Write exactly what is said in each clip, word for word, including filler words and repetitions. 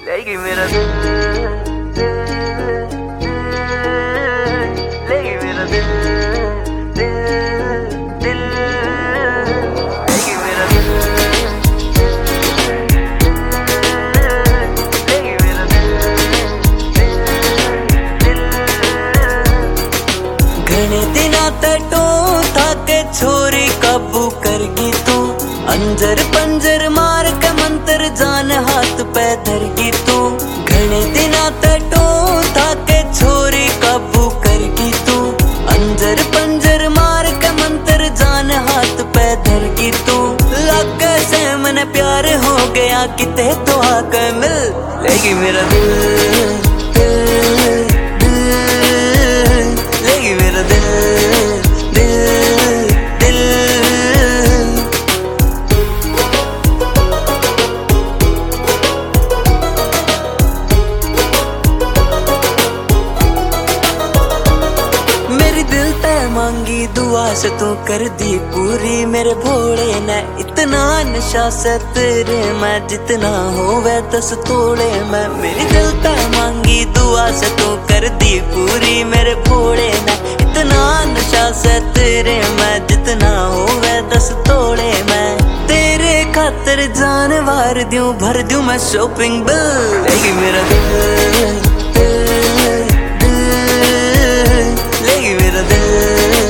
लेगी मेरा दिल, लेगी मेरा दिल, दिल, दिल, लेगी मेरा दिल, लेगी मेरा दिल, दिल, दिल। घने दिना तटो थाके छोरी काबू करगी तू, अंजर पंजर मार के मंत्र जान हाथ पे धरगी तू। घने दिना तटो थाके छोरी काबू करगी तू, अंजर पंजर मार के मंत्र जान हाथ पे धरगी तू। लगे से मन प्यार हो गया किते तो आके मिल, लेगी मेरा दिल, दिल, दिल, लेगी मेरा दिल, दिल, दिल। मांगी दुआ से तू कर दी पूरी, मेरे भोले ने इतना नशा से तेरे मैं जितना होवे दस तोड़े मैं। मेरी दिल पे मांगी दुआ से तू कर दी पूरी, मेरे भोले ने इतना नशा से तेरे मैं जितना होवे दस तोड़े मैं। तेरे खातिर जान वार दूं भर दूं मैं शॉपिंग बिल, लेगी मेरा दिल, दिल, दिल, लेगी मेरा दिल,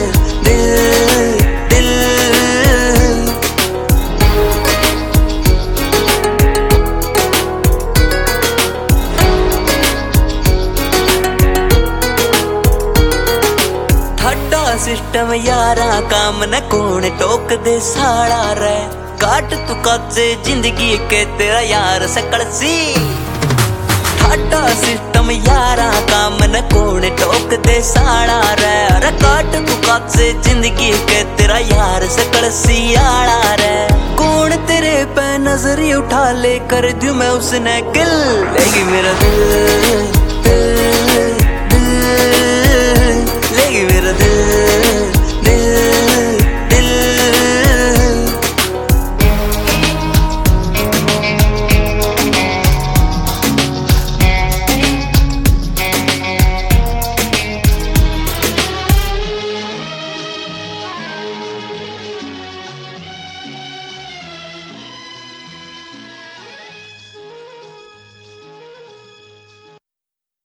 सिस्टम यारा काम न कौन टोक दे साड़ा रे। काट तू काचे जिंदगी के तेरा यार सकल सी, ठाडा सिस्टम यारा काम न कौन टोक दे साड़ा रे। अरे काट तू काचे जिंदगी के तेरा यार सकल सी आड़ा रे। कौन तेरे पे नजरी उठा ले कर दूं मैं उसने किल, लेगी मेरा दिल, दिल।